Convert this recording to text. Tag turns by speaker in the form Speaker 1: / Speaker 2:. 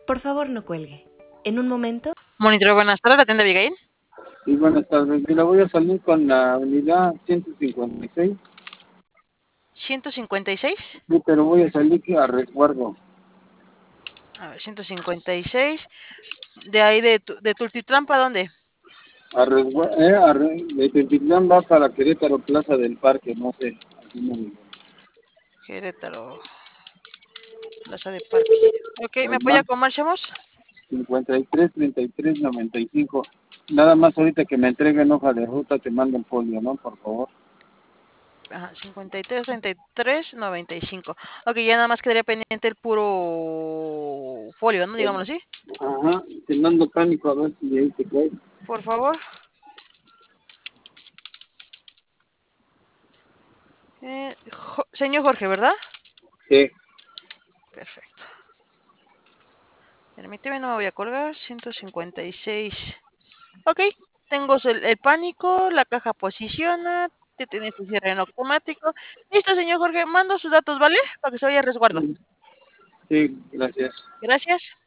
Speaker 1: Por favor, no cuelgue. En un momento.
Speaker 2: Monitor, buenas tardes, ¿la tienda Abigail?
Speaker 3: Sí, buenas tardes. Mira, voy a salir con la unidad 156.
Speaker 2: 156.
Speaker 3: Sí, pero voy a salir a resguardo.
Speaker 2: A ver, 156. De ahí de Tultitlán, ¿para dónde?
Speaker 3: De Tetitlán va para Querétaro, Plaza del Parque, no sé. Así me dijo.
Speaker 2: Querétaro, Plaza de Parque. Ok, ¿me apoya con marchamos?
Speaker 3: 53, 33, 95. Nada más ahorita que me entreguen hoja de ruta te mando el folio, ¿no? Por favor.
Speaker 2: Ajá, 53, 33, 95. Ok, ya nada más quedaría pendiente el puro folio, ¿no? Digámoslo así.
Speaker 3: Ajá, te mando pánico a ver si de ahí te cae.
Speaker 2: Por favor. Señor Jorge, ¿verdad?
Speaker 3: Sí.
Speaker 2: Perfecto. Permíteme, no me voy a colgar. 156. Ok, tengo el pánico, la caja posiciona, te tienes el cierre en automático. Listo, señor Jorge, mando sus datos, ¿vale? Para que se vaya a resguardo.
Speaker 3: Sí, gracias.
Speaker 2: Gracias.